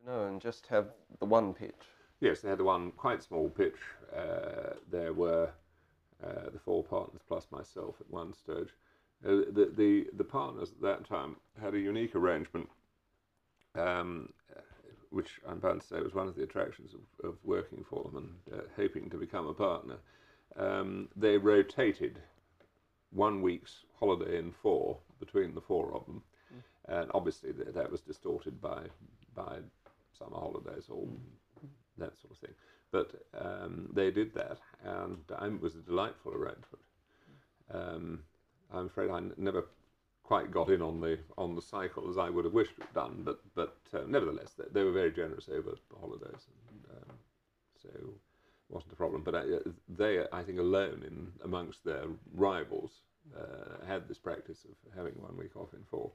No, and just have the one pitch. Yes, they had the one quite small pitch. There were the four partners plus myself at one stage. The partners at that time had a unique arrangement, um, which I'm bound to say was one of the attractions of working for them and hoping to become a partner. They rotated 1 week's holiday in four between the four of them, and obviously that was distorted by summer holidays or that sort of thing. But they did that, and it was a delightful arrangement. I'm afraid I never quite got in on the cycle as I would have wished to have done, but nevertheless they were very generous over the holidays, and so it wasn't a problem. But they, I think, alone in amongst their rivals had this practice of having 1 week off in four.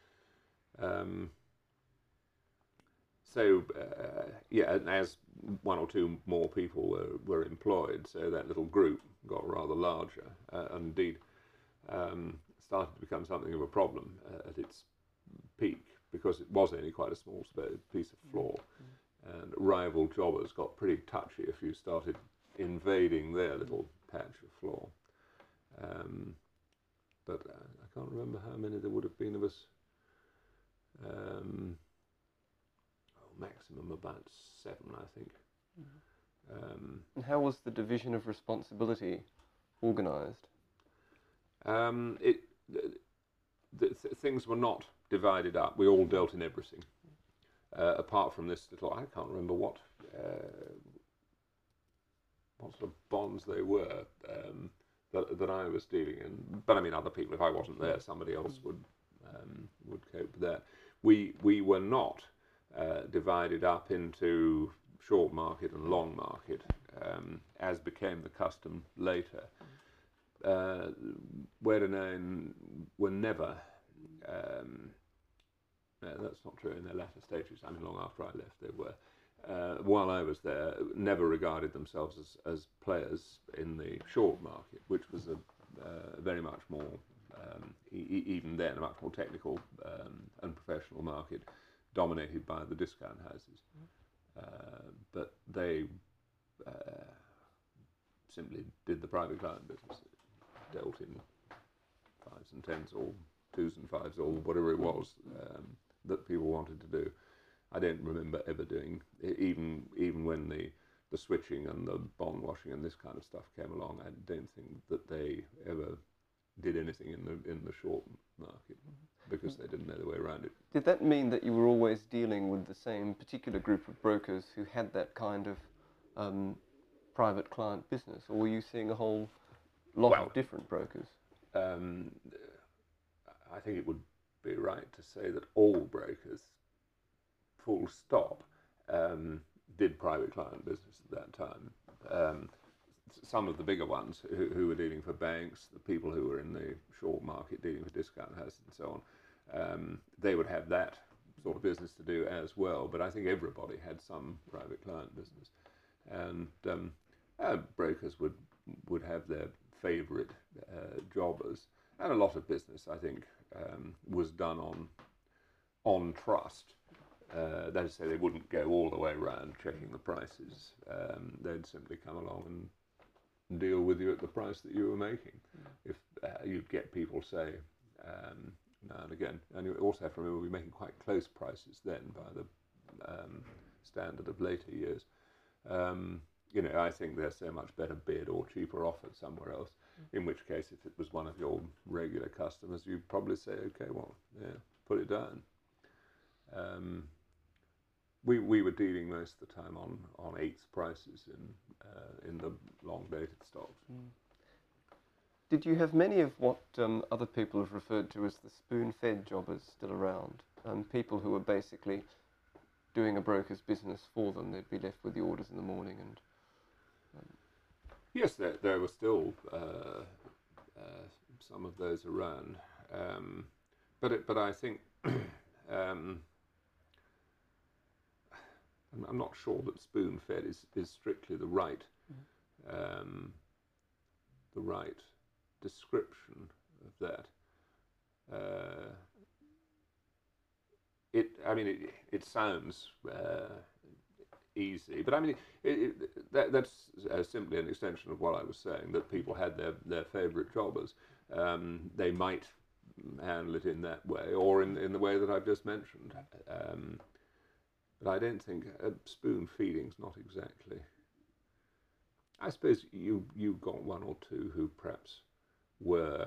And as one or two more people were employed, so that little group got rather larger, and indeed started to become something of a problem at its peak, because it was only quite a small piece of floor, and rival jobbers got pretty touchy if you started invading their little patch of floor. But I can't remember how many there would have been of us. Maximum about 7, I think. And how was the division of responsibility organised? Things were not divided up. We all dealt in everything, apart from this little. I can't remember what sort of bonds they were that I was dealing in. But I mean, other people. If I wasn't there, somebody else would cope with that. We were not divided up into short market and long market, as became the custom later. Werenene were never, no, that's not true in their latter stages. I mean, long after I left, they were. While I was there, never regarded themselves as players in the short market, which was a very much more, even then, a much more technical and professional market, dominated by the discount houses. But they simply did the private client business, dealt in 5s and 10s or 2s and 5s or whatever it was that people wanted to do. I don't remember ever doing, even when the switching and the bond washing and this kind of stuff came along, I don't think that they ever did anything in the short market, because they didn't know the way around it. Did that mean that you were always dealing with the same particular group of brokers who had that kind of private client business, or were you seeing a whole lot of different brokers? I think it would be right to say that all brokers, full stop, did private client business at that time. Some of the bigger ones who were dealing for banks, the people who were in the short market dealing for discount houses and so on, they would have that sort of business to do as well. But I think everybody had some private client business, and brokers would have their favourite jobbers, and a lot of business, I think, was done on trust. That is to say, they wouldn't go all the way around checking the prices. They'd simply come along and deal with you at the price that you were making. If you'd get people say now and again, and you also have to remember we were making quite close prices then by the standard of later years. I think there's so much better bid or cheaper offered somewhere else. In which case, if it was one of your regular customers, you'd probably say, okay, well, yeah, put it down. We were dealing most of the time on eighth prices in the long dated stocks. Did you have many of what other people have referred to as the spoon-fed jobbers still around? People who were basically doing a broker's business for them. They'd be left with the orders in the morning and. Yes, there were still some of those around, but I think I'm not sure that spoon-fed is strictly the right description of that. it sounds easy, but I mean, that's simply an extension of what I was saying, that people had their favourite jobbers. They might handle it in that way, or in the way that I've just mentioned. But I don't think spoon feeding's not exactly. I suppose you got one or two who perhaps were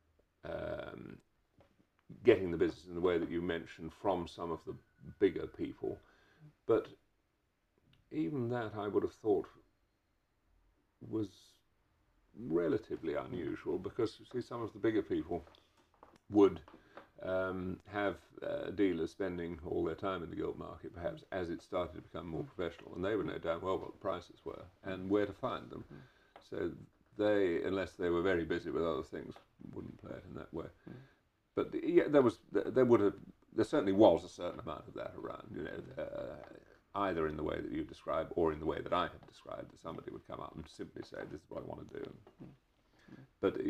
getting the business in the way that you mentioned from some of the bigger people, but even that I would have thought was relatively unusual, because you see, some of the bigger people would have dealers spending all their time in the gilt market, perhaps as it started to become more professional, and they would know damn well what the prices were and where to find them. So they, unless they were very busy with other things, wouldn't play it in that way. But yeah, there certainly was a certain amount of that around, you know, either in the way that you describe or in the way that I have described, that somebody would come up and simply say, "This is what I want to do." But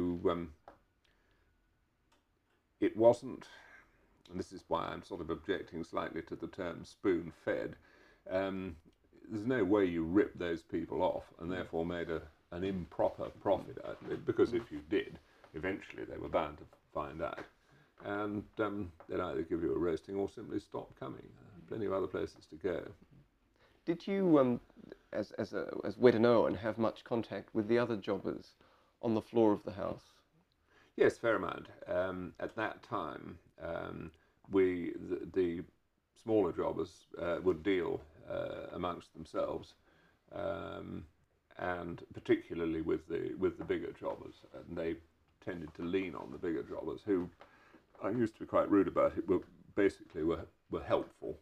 it wasn't, and this is why I'm sort of objecting slightly to the term spoon-fed. There's no way you ripped those people off and therefore made an improper profit out of it, because if you did, eventually they were bound to find out, and they'd either give you a roasting or simply stop coming. Plenty of other places to go. Did you, as Wed and Owen, have much contact with the other jobbers on the floor of the house? Yes, fair amount. At that time, the smaller jobbers would deal amongst themselves, and particularly with the bigger jobbers, and they tended to lean on the bigger jobbers, who, I used to be quite rude about it, were helpful,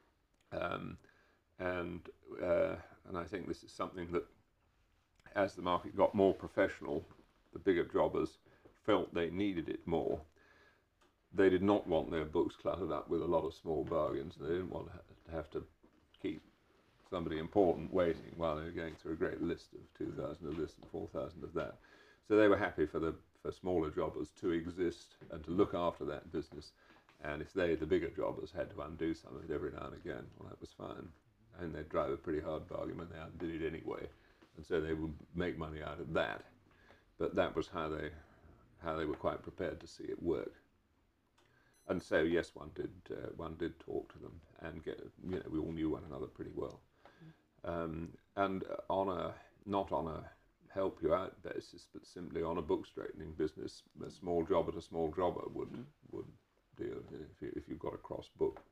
and I think this is something that, as the market got more professional, the bigger jobbers felt they needed it more. They did not want their books cluttered up with a lot of small bargains, and they didn't want to have to keep somebody important waiting while they were going through a great list of 2,000 of this and 4,000 of that. So they were happy for smaller jobbers to exist and to look after that business, and if the bigger jobbers, had to undo some of it every now and again, well, that was fine. And they'd drive a pretty hard bargain when they undid it anyway, and so they would make money out of that. But that was how they were quite prepared to see it work. And so yes, one did talk to them and we all knew one another pretty well. And not on a help you out basis, but simply on a book straightening business, a small jobber to small jobber would deal. If you've got a cross book,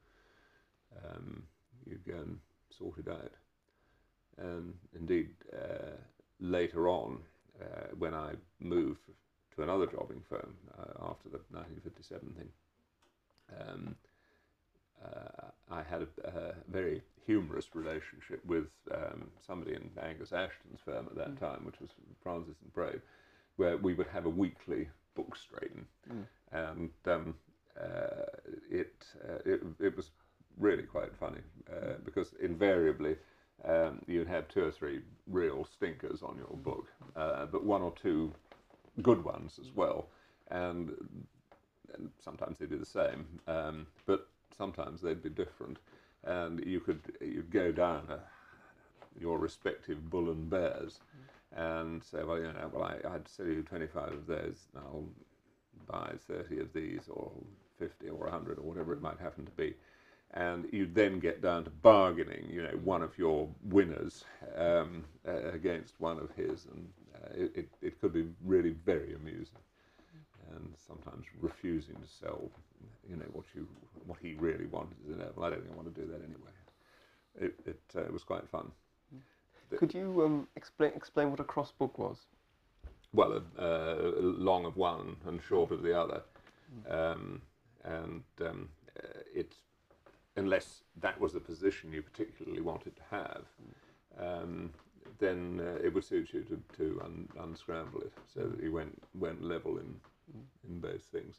you go and sort it out. And indeed, later on, when I moved to another jobbing firm after the 1957 thing, I had a very humorous relationship with somebody in Angus Ashton's firm at that time, which was Francis and Brave, where we would have a weekly book straighten, and it was really quite funny, because invariably you'd have 2 or 3 real stinkers on your book, but 1 or 2 good ones as well, and sometimes they'd be the same, but sometimes they'd be different, and you'd go down your respective bull and bears, and say, well, I'd sell you 25 of those, and I'll buy 30 of these, or 50 or 100 or whatever it might happen to be. And you'd then get down to bargaining, one of your winners against one of his, and it could be really very amusing, and sometimes refusing to sell, what he really wanted. Well, I don't think I want to do that anyway. It was quite fun. Could you explain what a cross book was? Well, long of one and short of the other, it. Unless that was the position you particularly wanted to have, then it would suit you to unscramble it, so that you went level in both things.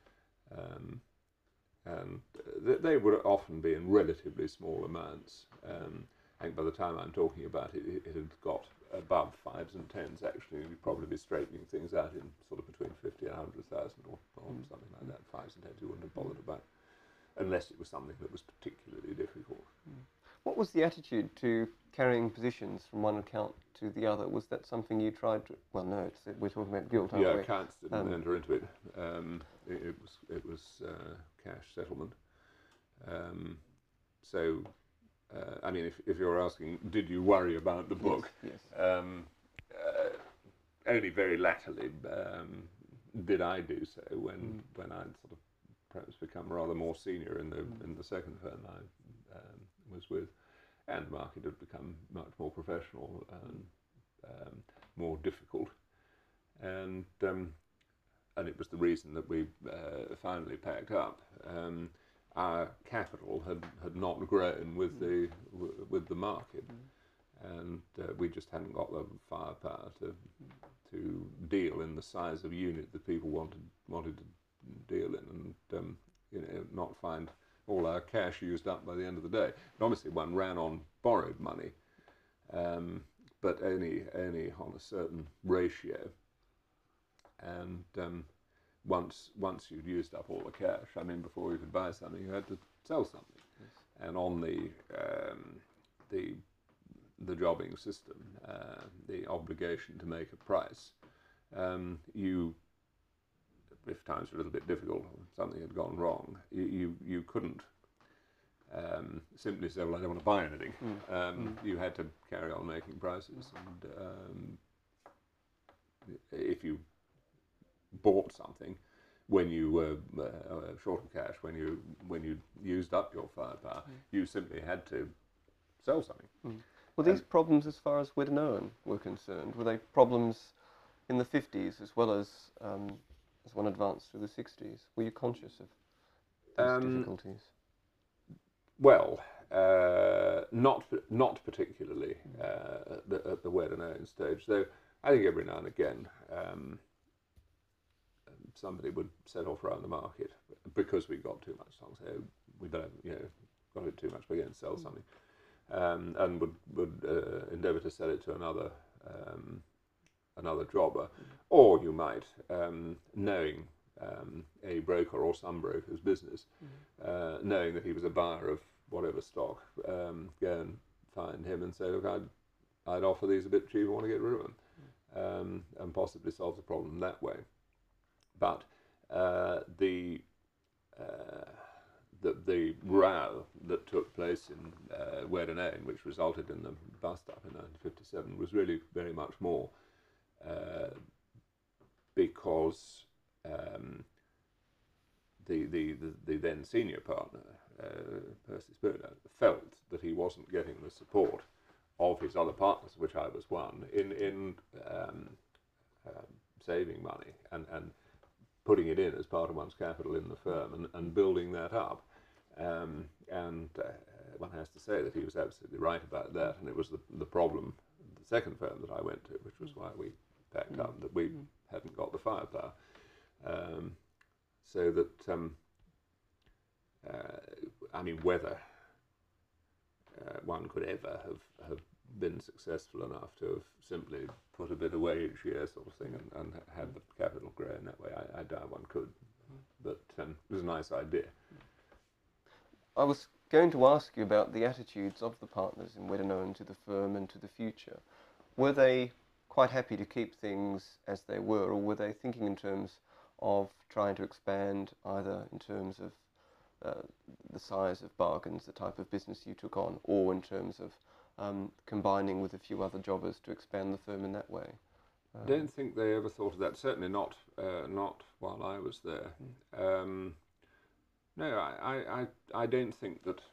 And they would often be in relatively small amounts. I think by the time I'm talking about it, it had got above 5s and 10s actually. You'd probably be straightening things out in sort of between 50 and 100,000 or something like that. 5s and 10s you wouldn't have bothered about. unless it was something that was particularly difficult. What was the attitude to carrying positions from one account to the other? Was that something you tried to... Well, no, we're talking about guilt, aren't Yeah, we? accounts didn't enter into it. It was cash settlement. I mean, if you're asking, did you worry about the book? Yes. Only very latterly did I do so when I'd sort of perhaps become rather more senior in the second firm I was with, and the market had become much more professional and more difficult, and it was the reason that we finally packed up. Our capital had not grown with the market, and we just hadn't got the firepower to deal in the size of unit that people wanted to deal in, and not find all our cash used up by the end of the day. And obviously, one ran on borrowed money, but only on a certain ratio, and once you'd used up all the cash, I mean, before you could buy something, you had to sell something. Yes. And on the jobbing system, the obligation to make a price, if times were a little bit difficult or something had gone wrong, you couldn't simply say, well, I don't want to buy anything. You had to carry on making prices, and if you bought something when you were short of cash, when you used up your firepower, you simply had to sell something. Were these problems, as far as Weddon and Owen were concerned, were they problems in the 50s as well as one advanced through the 60s? Were you conscious of these difficulties? Well, not particularly at the Weddon and Owen stage, though I think every now and again somebody would set off around the market because we got too much stock. So we better, got it too much, we're going to sell something, and would endeavour to sell it to another jobber, or you might, knowing a broker or some broker's business, knowing that he was a buyer of whatever stock, go and find him and say, look, I'd offer these a bit cheaper, I want to get rid of them, and possibly solve the problem that way. But the row that took place in Weddon and Owen, which resulted in the bust-up in 1957, was really very much more because the then senior partner, Percy Spooner, felt that he wasn't getting the support of his other partners, which I was one, in saving money and putting it in as part of one's capital in the firm and building that up. One has to say that he was absolutely right about that, and it was the problem, the second firm that I went to, which was why we packed up, that we hadn't got the firepower. So that, I mean, whether one could ever have been successful enough to have simply put a bit away each year, sort of thing, and had the capital grow in that way, I doubt one could. But it was a nice idea. I was going to ask you about the attitudes of the partners in Weddon and Owen to the firm and to the future. Were they quite happy to keep things as they were, or were they thinking in terms of trying to expand, either in terms of the size of bargains, the type of business you took on, or in terms of combining with a few other jobbers to expand the firm in that way? I don't think they ever thought of that, certainly not while I was there. No, I don't think that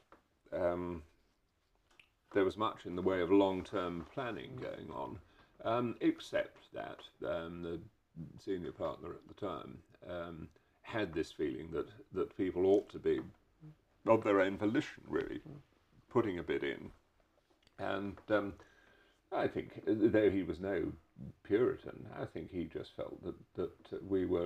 there was much in the way of long-term planning going on, except that the senior partner at the time had this feeling that people ought to be, of their own volition really, putting a bit in. And I think, though he was no Puritan, I think he just felt that we were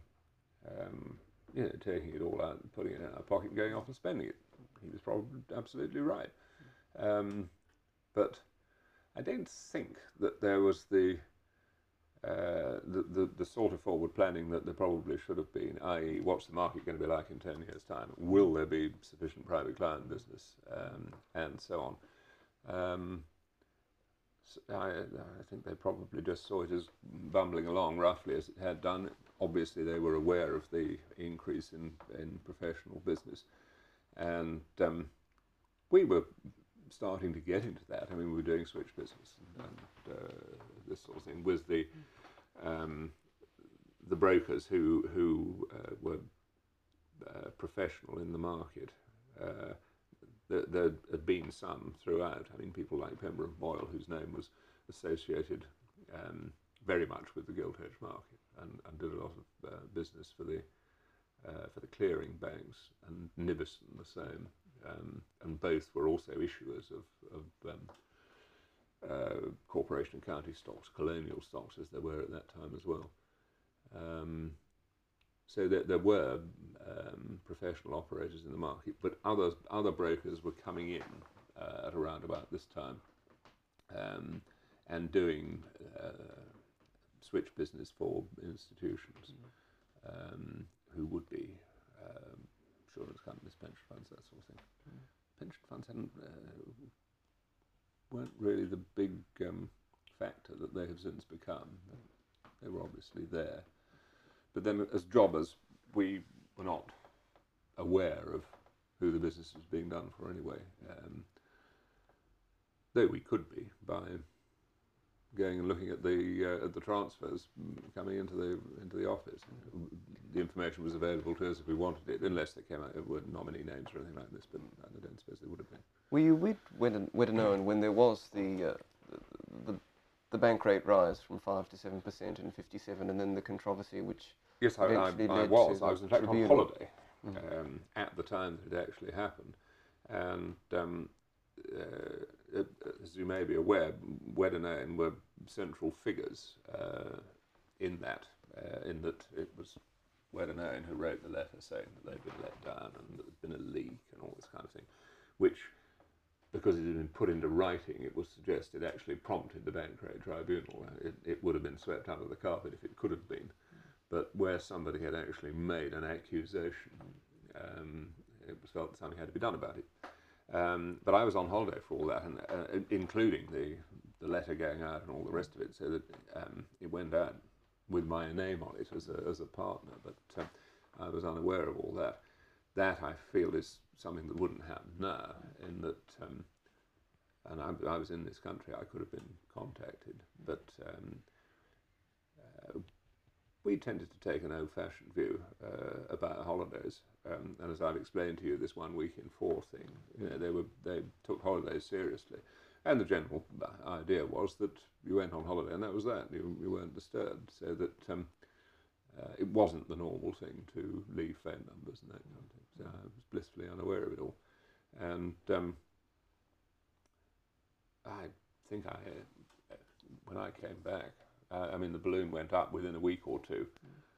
taking it all out and putting it in our pocket and going off and spending it. He was probably absolutely right. But I don't think that there was the the sort of forward planning that there probably should have been, i.e. what's the market going to be like in 10 years' time? Will there be sufficient private client business? And so on. So I think they probably just saw it as bumbling along roughly as it had done. Obviously they were aware of the increase in professional business. And we were starting to get into that. I mean, we were doing switch business and this sort of thing with the brokers who were professional in the market. There had been some throughout. I mean, people like Pembroke Moyle, whose name was associated very much with the gilt edge market, and did a lot of business for the clearing banks, and Nivison the same, and both were also issuers of corporation and county stocks, colonial stocks, as there were at that time as well. So there were professional operators in the market, but other brokers were coming in at around about this time and doing switch business for institutions who would be insurance companies, pension funds, that sort of thing. Pension funds weren't really the big factor that they have since become. They were obviously there. But then as jobbers, we were not aware of who the business was being done for anyway, though we could be by going and looking at the transfers coming into the office. The information was available to us if we wanted it, unless they came out with nominee names or anything like this, but I don't suppose they would have been. Were you with Weddenowen when there was the bank rate rise from 5 to 7% in '57, and then the controversy which yes, I was. I was in fact on holiday at the time that it actually happened, and as you may be aware, Weddenowen were central figures in that it was Weddenowen who wrote the letter saying that they'd been let down and that there'd been a leak and all this kind of thing, which, because it had been put into writing, it was suggested actually prompted the Bank Rate Tribunal. It would have been swept under the carpet if it could have been, but where somebody had actually made an accusation, it was felt that something had to be done about it. But I was on holiday for all that, and including the letter going out and all the rest of it, so that it went out with my name on it as a partner, but I was unaware of all that. That, I feel, is something that wouldn't happen now, in that, and I was in this country, I could have been contacted, but we tended to take an old-fashioned view about holidays, and as I've explained to you, this 1 week in 4 thing, you know, they took holidays seriously, and the general idea was that you went on holiday and that was that. You weren't disturbed, so that it wasn't the normal thing to leave phone numbers and that kind of thing. So I was blissfully unaware of it all, and I think when I came back, I mean, the balloon went up within a week or two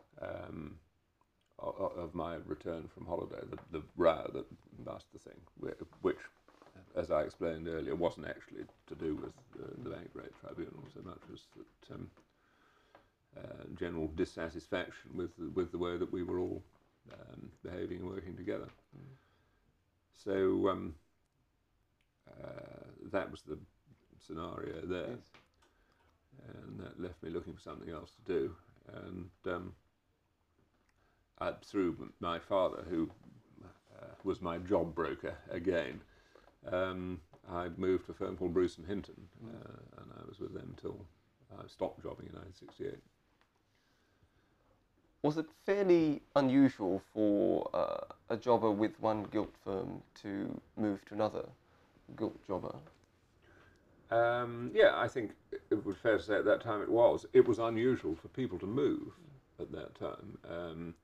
of my return from holiday. The row that that's the thing, which, as I explained earlier, wasn't actually to do with the Bank Rate Tribunal so much as that general dissatisfaction with the way that we were all behaving and working together. So that was the scenario there. Yes. And that left me looking for something else to do, and through my father, who was my job broker again, I moved to a firm called Bruce and Hinton, and I was with them till I stopped jobbing in 1968. Was it fairly unusual for a jobber with one gilt firm to move to another gilt jobber? Yeah, I think it would be fair to say at that time it was. It was unusual for people to move at that time.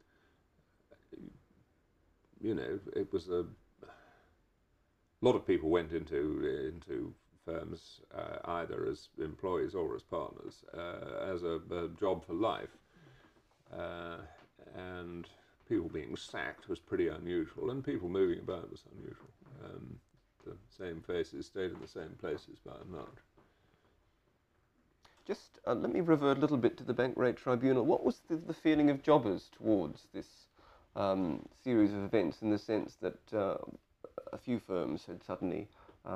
You know, it was a lot of people went into firms either as employees or as partners as a job for life, and people being sacked was pretty unusual, and people moving about was unusual. The same faces stayed in the same places by and large. Just let me revert a little bit to the Bank Rate Tribunal. What was the feeling of jobbers towards this series of events, in the sense that a few firms had suddenly,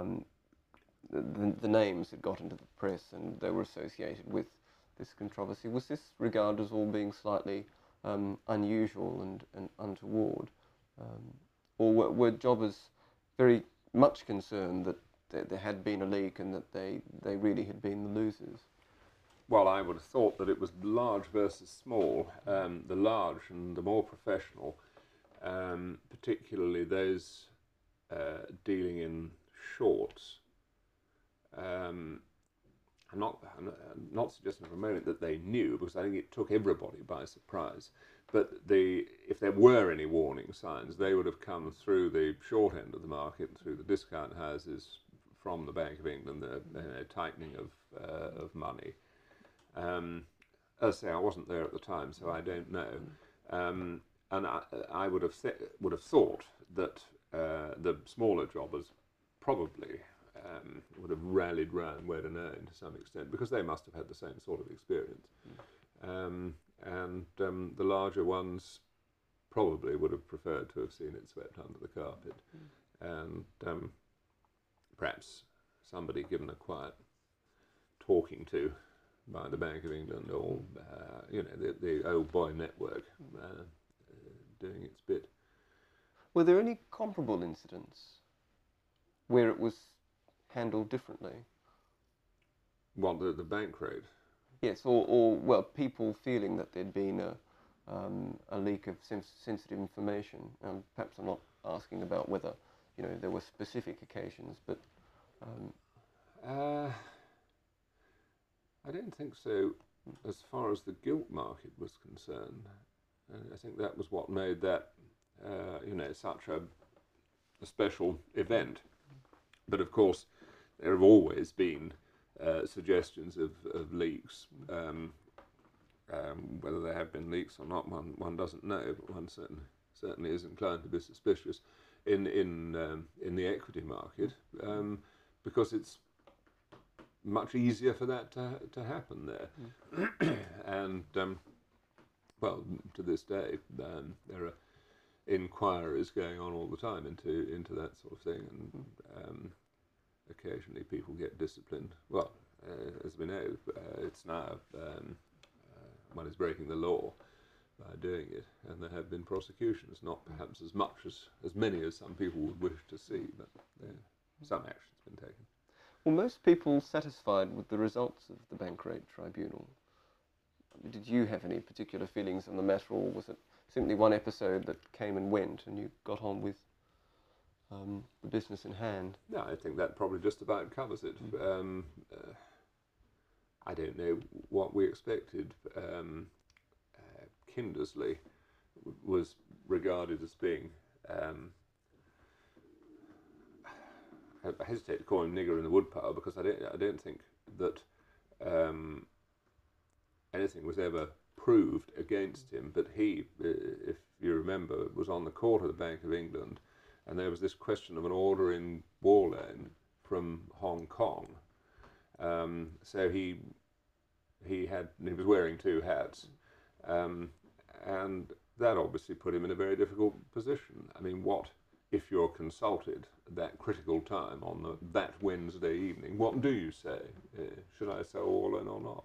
the names had got into the press and they were associated with this controversy? Was this regarded as all being slightly unusual and untoward? Or were jobbers very much concerned that there had been a leak and that they really had been the losers? Well, I would have thought that it was large versus small. The large and the more professional, particularly those dealing in shorts. I'm not suggesting for a moment that they knew, because I think it took everybody by surprise. But if there were any warning signs, they would have come through the short end of the market, through the discount houses, from the Bank of England, the tightening of money. As I say, I wasn't there at the time, so I don't know. And I would have thought that the smaller jobbers probably would have rallied round Wed and Earn to some extent, because they must have had the same sort of experience. And the larger ones probably would have preferred to have seen it swept under the carpet, and perhaps somebody given a quiet talking to by the Bank of England, or the old boy network doing its bit. Were there any comparable incidents where it was handled differently? What, the bank rate? Yes, or well, people feeling that there'd been a leak of sensitive information. Perhaps I'm not asking about whether there were specific occasions, but I don't think so, as far as the gilt market was concerned. I think that was what made that such a special event. But of course, there have always been suggestions of leaks. Whether there have been leaks or not, one doesn't know, but one certainly is inclined to be suspicious in the equity market, because it's much easier for that to happen there. And well, to this day, there are inquiries going on all the time into that sort of thing, and occasionally people get disciplined. Well, as we know, it's now one is breaking the law by doing it, and there have been prosecutions, not perhaps as many as some people would wish to see, but some action's been taken. were most people satisfied with the results of the Bank Rate Tribunal? Did you have any particular feelings on the matter, or was it simply one episode that came and went and you got on with the business in hand? No, I think that probably just about covers it. I don't know what we expected. Kindersley was regarded as being, I hesitate to call him nigger in the woodpile, because I don't think that anything was ever proved against him. But he, if you remember, was on the court of the Bank of England, and there was this question of an order in Warlane from Hong Kong. So he was wearing two hats, and that obviously put him in a very difficult position. I mean, what if you're consulted at that critical time on that Wednesday evening? What do you say? Should I sell Warlane or not?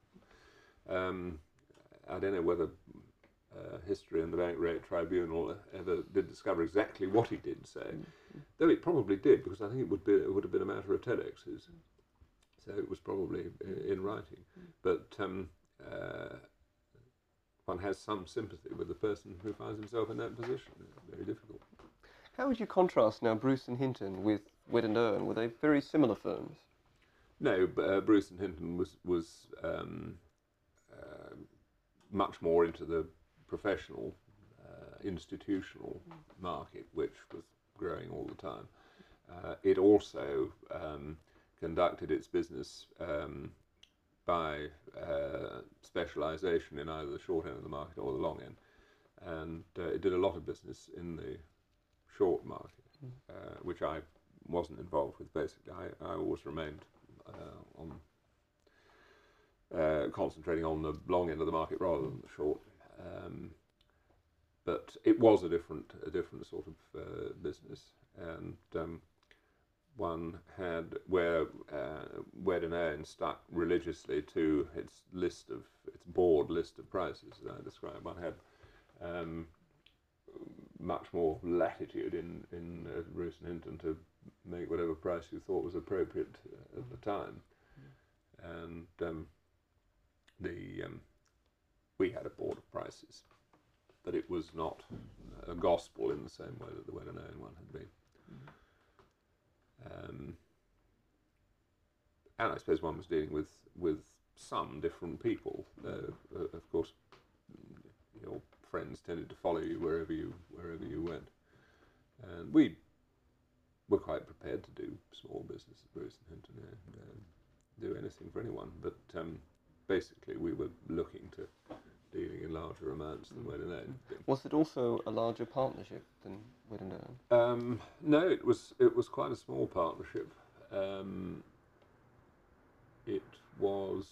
I don't know whether history and the Bank Rate Tribunal ever did discover exactly what he did say, though it probably did, because I think it would have been a matter of TEDx's. So it was probably in writing. But one has some sympathy with the person who finds himself in that position. It's very difficult. How would you contrast now Bruce and Hinton with Wed and Earn? Were they very similar firms? No, Bruce and Hinton was much more into the professional, institutional market, which was growing all the time. It also conducted its business by specialisation in either the short end of the market or the long end, and it did a lot of business in the short market, which I wasn't involved with. Basically, I always remained on concentrating on the long end of the market rather than the short. But it was a different sort of business, and one had where Wedding Owen stuck religiously to its board list of prices, as I described. One had much more latitude in Bruce and Hinton to make whatever price you thought was appropriate at the time, and we had a board of prices, but it was not a gospel in the same way that the Wedding Owen one had been. And I suppose one was dealing with some different people. Of course, your friends tended to follow you wherever you went, and we were quite prepared to do small business at Bruce and Hinton, do anything for anyone. But basically, we were looking to dealing in larger amounts than Wedding Owen. Was it also a larger partnership than Wedding Owen? No, it was quite a small partnership. It was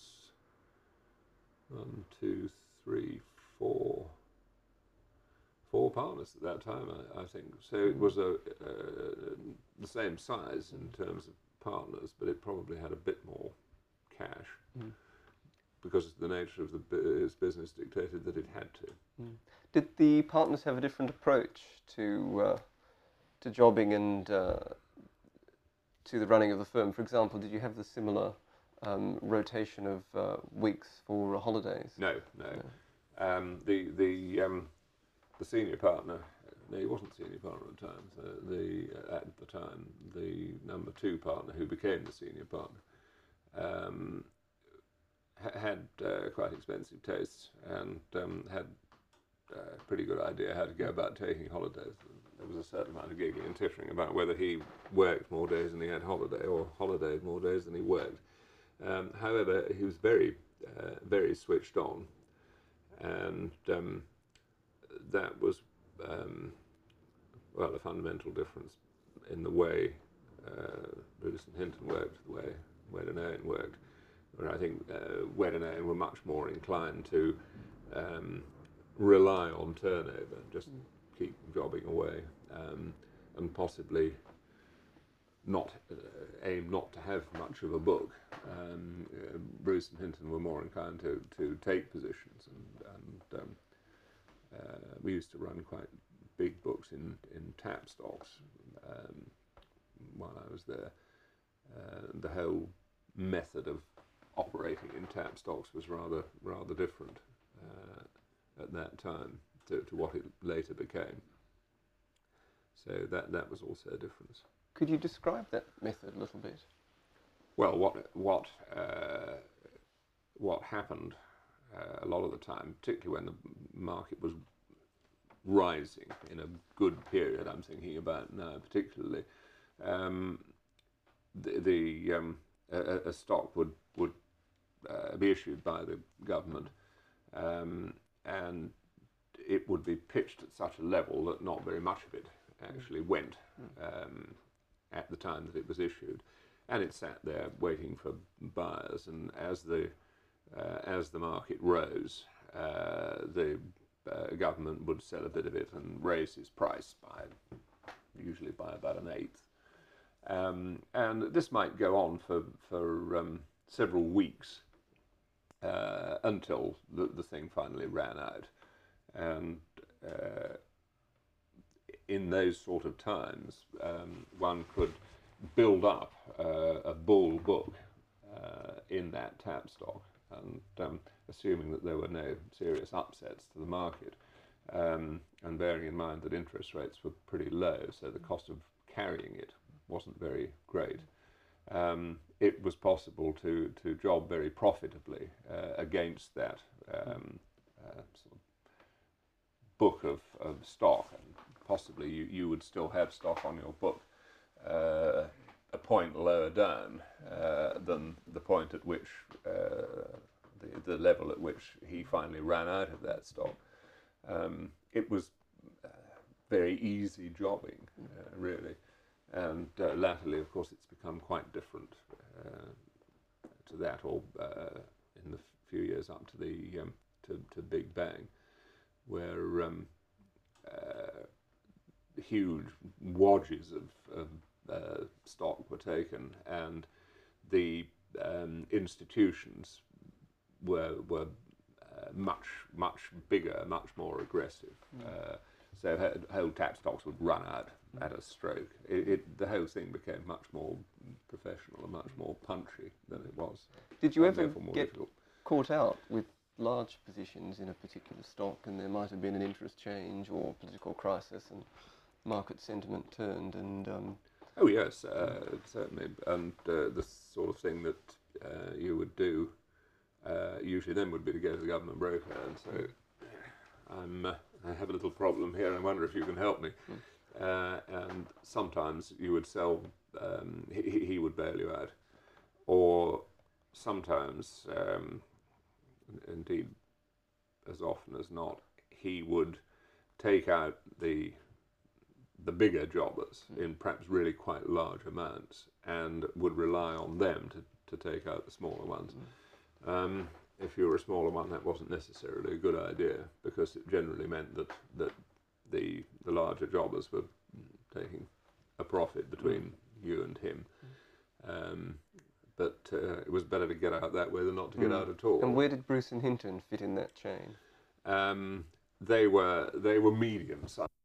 1, 2, 3, 4 partners at that time, I think. So it was the same size in terms of partners, but it probably had a bit more cash. Because the nature of his business dictated that it had to. Did the partners have a different approach to jobbing and to the running of the firm? For example, did you have the similar rotation of weeks for holidays? No. The senior partner, no, he wasn't senior partner at the time. So at the time, the number 2 partner, who became the senior partner, had quite expensive tastes and had a pretty good idea how to go about taking holidays. There was a certain amount of giggling and tittering about whether he worked more days than he had holiday, or holidayed more days than he worked. However, he was very, very switched on, and that was, a fundamental difference in the way Bruce and Hinton worked, the way Wedding Owen worked. Where I think Wedding Owen were much more inclined to rely on turnover, just keep jobbing away, and possibly not aim not to have much of a book. Bruce and Hinton were more inclined to take positions, and we used to run quite big books in tap stocks while I was there. The whole method of operating in tap stocks was rather different at that time to what it later became. So that was also a difference. Could you describe that method a little bit? Well, what happened a lot of the time, particularly when the market was rising in a good period, I'm thinking about now particularly, a stock would be issued by the government, and it would be pitched at such a level that not very much of it actually went at the time that it was issued, and it sat there waiting for buyers. And as the market rose, the government would sell a bit of it and raise its price usually by about 1/8. And this might go on for several weeks until the thing finally ran out. And in those sort of times, one could build up a bull book in that tap stock, and assuming that there were no serious upsets to the market, and bearing in mind that interest rates were pretty low, so the cost of carrying it wasn't very great. It was possible to job very profitably against that sort of book of stock, and possibly you would still have stock on your book a point lower down than the point at which the level at which he finally ran out of that stock. It was very easy jobbing, really. And latterly, of course, it's become quite different to that, or in the few years up to the to Big Bang, where huge wadges of stock were taken, and the institutions were much bigger, much more aggressive. So whole tap stocks would run out at a stroke. The whole thing became much more professional and much more punchy than it was. Did you and ever therefore more get difficult. caught out with large positions in a particular stock, and there might have been an interest change or political crisis, and market sentiment turned, and Oh yes, certainly, and the sort of thing that you would do usually then would be to go to the government broker and say, I have a little problem here, and I wonder if you can help me. And sometimes you would sell, he would bail you out, or sometimes, indeed, as often as not, he would take out the bigger jobbers in perhaps really quite large amounts, and would rely on them to take out the smaller ones. If you were a smaller one, that wasn't necessarily a good idea, because it generally meant that the larger jobbers were taking a profit between you and him. But it was better to get out that way than not to get out at all. And where did Bruce and Hinton fit in that chain? They were medium-sized.